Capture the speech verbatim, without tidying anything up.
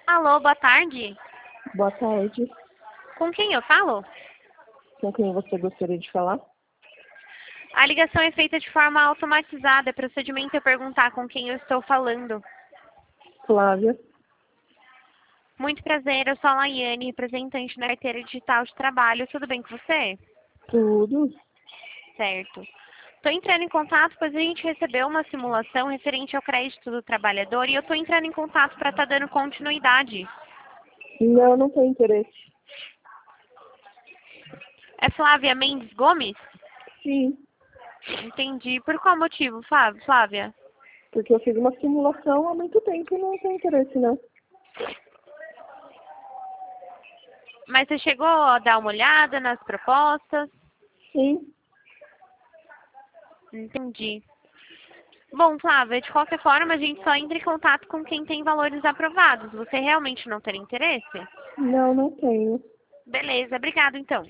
Alô, boa tarde. Boa tarde. Com quem eu falo? Com quem você gostaria de falar? A ligação é feita de forma automatizada. É procedimento eu perguntar com quem eu estou falando. Flávia. Muito prazer, eu sou a Laiane, representante da carteira digital de trabalho. Tudo bem com você? Tudo? Certo. Estou entrando em contato, pois a gente recebeu uma simulação referente ao crédito do trabalhador e eu estou entrando em contato para estar dando continuidade. Não, não tenho interesse. É Flávia Mendes Gomes? Sim, Entendi. Por qual motivo, Flá- Flávia? porque eu fiz uma simulação há muito tempo e não tenho interesse, não. Mas você chegou a dar uma olhada nas propostas? Sim, Entendi. Bom, Flávia, de qualquer forma, a gente só entra em contato com quem tem valores aprovados. Você realmente não tem interesse? não, não tenho. Beleza, obrigado então.